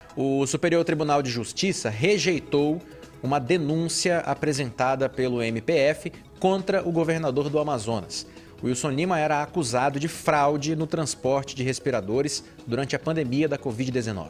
O Superior Tribunal de Justiça rejeitou uma denúncia apresentada pelo MPF contra o governador do Amazonas. Wilson Lima era acusado de fraude no transporte de respiradores durante a pandemia da Covid-19.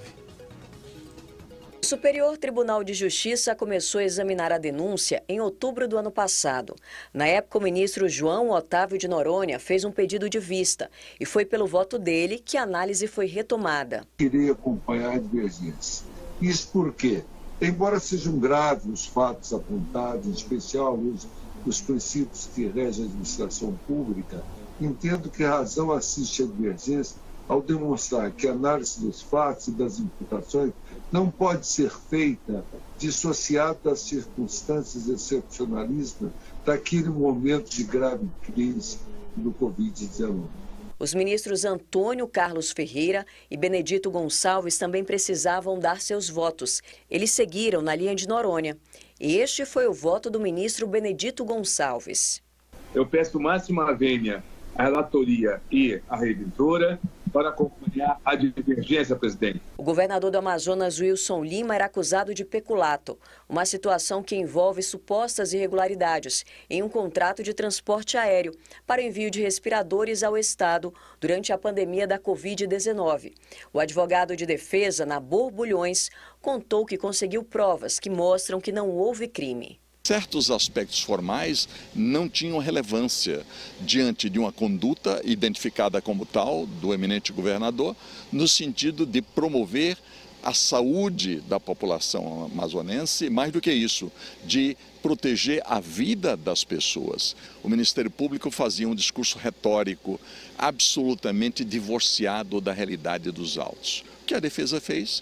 O Superior Tribunal de Justiça começou a examinar a denúncia em outubro do ano passado. Na época, o ministro João Otávio de Noronha fez um pedido de vista e foi pelo voto dele que a análise foi retomada. Queria acompanhar a divergência. Isso porque, embora sejam graves os fatos apontados, em especial os princípios que regem a administração pública, entendo que a razão assiste à divergência ao demonstrar que a análise dos fatos e das imputações não pode ser feita dissociada das circunstâncias excepcionalistas daquele momento de grave crise do Covid-19. Os ministros Antônio Carlos Ferreira e Benedito Gonçalves também precisavam dar seus votos. Eles seguiram na linha de Noronha. Este foi o voto do ministro Benedito Gonçalves. Eu peço máxima vênia à relatoria e à revisora para acompanhar a divergência, presidente. O governador do Amazonas, Wilson Lima, era acusado de peculato, uma situação que envolve supostas irregularidades em um contrato de transporte aéreo para envio de respiradores ao estado durante a pandemia da Covid-19. O advogado de defesa, Nabor Bulhões, contou que conseguiu provas que mostram que não houve crime. Certos aspectos formais não tinham relevância diante de uma conduta identificada como tal do eminente governador, no sentido de promover a saúde da população amazonense, mais do que isso, de proteger a vida das pessoas. O Ministério Público fazia um discurso retórico absolutamente divorciado da realidade dos autos. O que a defesa fez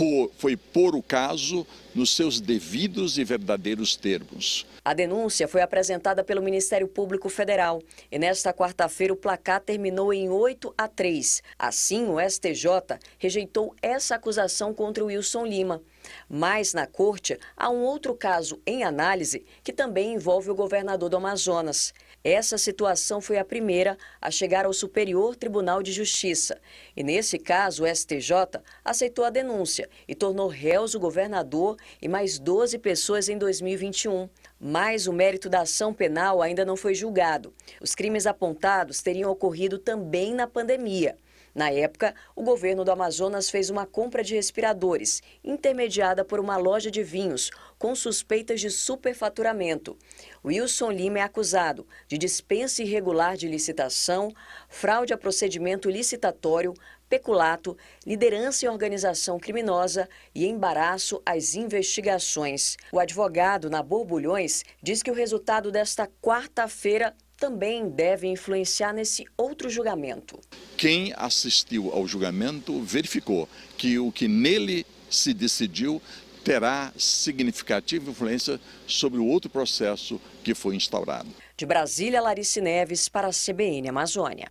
foi pôr o caso nos seus devidos e verdadeiros termos. A denúncia foi apresentada pelo Ministério Público Federal e nesta quarta-feira o placar terminou em 8-3. Assim, o STJ rejeitou essa acusação contra o Wilson Lima. Mas na corte há um outro caso em análise que também envolve o governador do Amazonas. Essa situação foi a primeira a chegar ao Superior Tribunal de Justiça. E nesse caso, o STJ aceitou a denúncia e tornou réus o governador e mais 12 pessoas em 2021. Mas o mérito da ação penal ainda não foi julgado. Os crimes apontados teriam ocorrido também na pandemia. Na época, o governo do Amazonas fez uma compra de respiradores, intermediada por uma loja de vinhos, com suspeitas de superfaturamento. Wilson Lima é acusado de dispensa irregular de licitação, fraude a procedimento licitatório, peculato, liderança em organização criminosa e embaraço às investigações. O advogado Nabor Bulhões diz que o resultado desta quarta-feira também deve influenciar nesse outro julgamento. Quem assistiu ao julgamento verificou que o que nele se decidiu terá significativa influência sobre o outro processo que foi instaurado. De Brasília, Larice Neves para a CBN Amazônia.